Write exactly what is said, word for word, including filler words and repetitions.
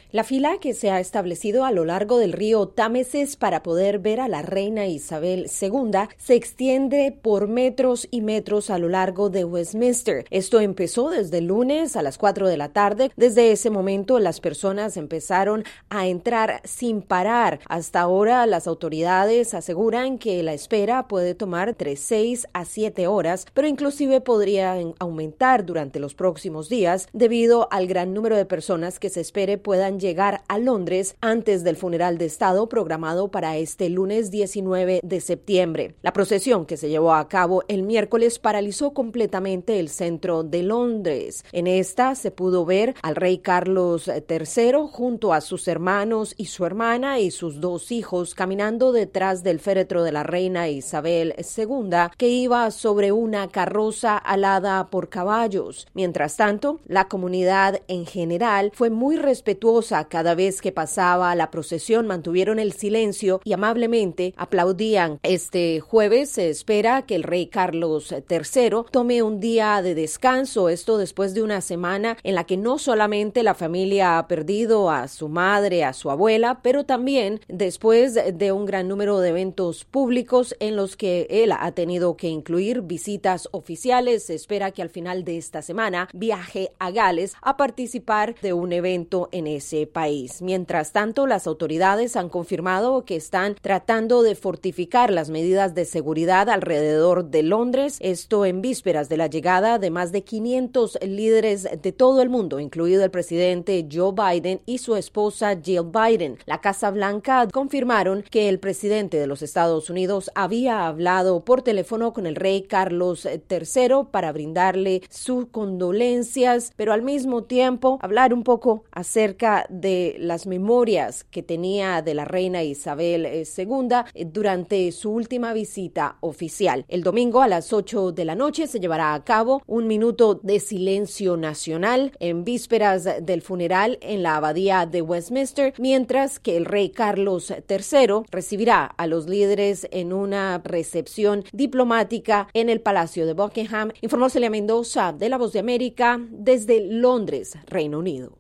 La fila que se ha establecido a lo largo del río Támesis para poder ver a la reina Isabel segunda se extiende por metros y metros a lo largo de Westminster. Esto empezó desde el lunes a las cuatro de la tarde. Desde ese momento las personas empezaron a entrar sin parar. Hasta ahora las autoridades aseguran que la espera puede tomar entre seis a siete horas, pero inclusive podría aumentar durante los próximos días debido al gran número de personas que se espere puedan llegar a Londres antes del funeral de Estado programado para este lunes diecinueve de septiembre. La procesión que se llevó a cabo el miércoles paralizó completamente el centro de Londres. En esta se pudo ver al rey Carlos tercero junto a sus hermanos y su hermana y sus dos hijos caminando detrás del féretro de la reina Isabel segunda, que iba sobre una carroza alada por caballos. Mientras tanto, la comunidad en general fue muy respetuosa cada vez que pasaba la procesión, mantuvieron el silencio y amablemente aplaudían. Este jueves se espera que el rey Carlos tercero tome un día de descanso, esto después de una semana en la que no solamente la familia ha perdido a su madre, a su abuela, pero también después de un gran número de eventos públicos en los que él ha tenido que incluir visitas oficiales. Se espera que al final de esta semana viaje a Gales a participar de un evento en ese país. Mientras tanto, las autoridades han confirmado que están tratando de fortificar las medidas de seguridad alrededor de Londres, esto en vísperas de la llegada de más de quinientos líderes de todo el mundo, incluido el presidente Joe Biden y su esposa Jill Biden. La Casa Blanca confirmaron que el presidente de los Estados Unidos había hablado por teléfono con el rey Carlos tercero para brindarle sus condolencias, pero al mismo tiempo hablar un poco acerca de las memorias que tenía de la reina Isabel segunda durante su última visita oficial. El domingo a las ocho de la noche se llevará a cabo un minuto de silencio nacional en vísperas del funeral en la abadía de Westminster, mientras que el rey Carlos tercero recibirá a los líderes en una recepción diplomática en el Palacio de Buckingham. Informó Celia Mendoza de La Voz de América desde Londres, Reino Unido.